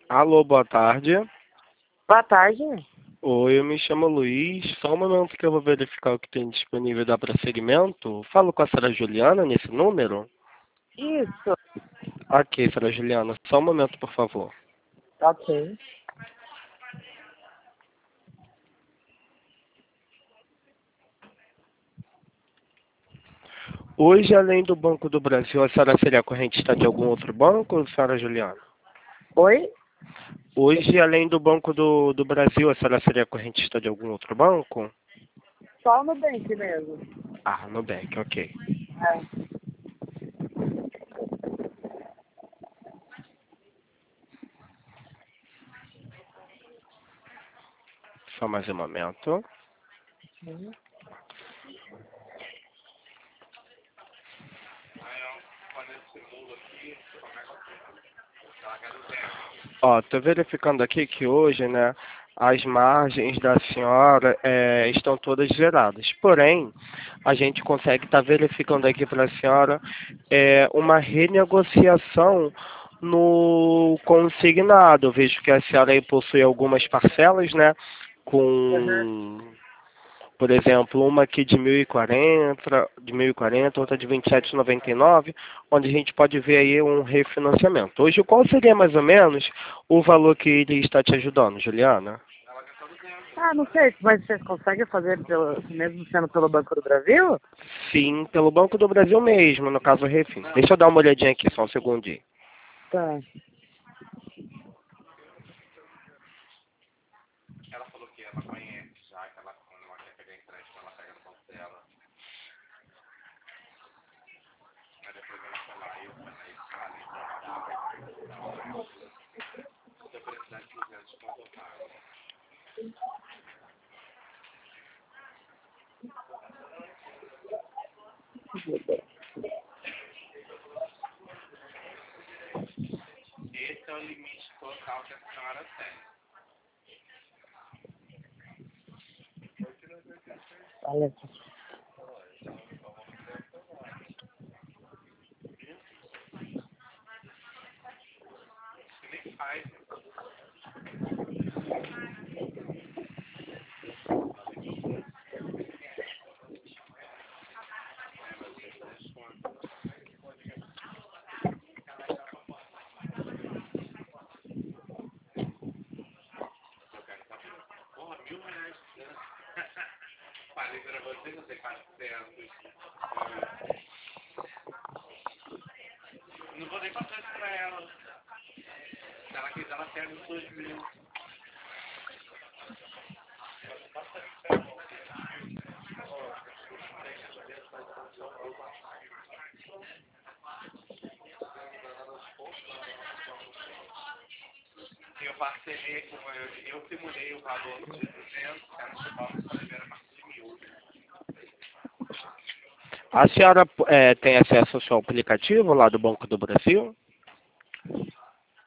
Alô, boa tarde. Boa tarde. Oi, eu me chamo Luiz. Só um momento que eu vou verificar o que tem disponível da prosseguimento. Falo com a senhora Juliana nesse número? Isso. Ok, senhora Juliana. Só um momento, por favor. Ok. Hoje, além do Banco do Brasil, a senhora seria correntista de algum outro banco, senhora Juliana? Oi? Hoje, além do Banco do Brasil, a senhora seria correntista de algum outro banco? Só no Nubank mesmo. Ah, Nubank, ok. É. Só mais um momento. Uhum. Ó, tô verificando aqui que hoje, né, as margens da senhora estão todas zeradas. Porém, a gente consegue estar verificando aqui para a senhora uma renegociação no consignado. Eu vejo que a senhora aí possui algumas parcelas, né, Uhum. com, por exemplo, uma aqui de 1.040, outra de 27,99, onde a gente pode ver aí um refinanciamento. Hoje, qual seria mais ou menos o valor que ele está te ajudando, Juliana? Ah, não sei, mas vocês conseguem fazer mesmo sendo pelo Banco do Brasil? Sim, pelo Banco do Brasil mesmo, no caso Refin. Deixa eu dar uma olhadinha aqui, só um segundinho. Tá. Esse é o limite total que a senhora tem. Olha aqui. Falei pra você, não sei quanto tempo. Não vou nem passar isso pra ela. Se ela quiser, ela pega os 2.000. Eu parcelei, eu simulei o valor de 200, ela chegou para libera a partir de 1.000. A senhora tem acesso ao seu aplicativo lá do Banco do Brasil?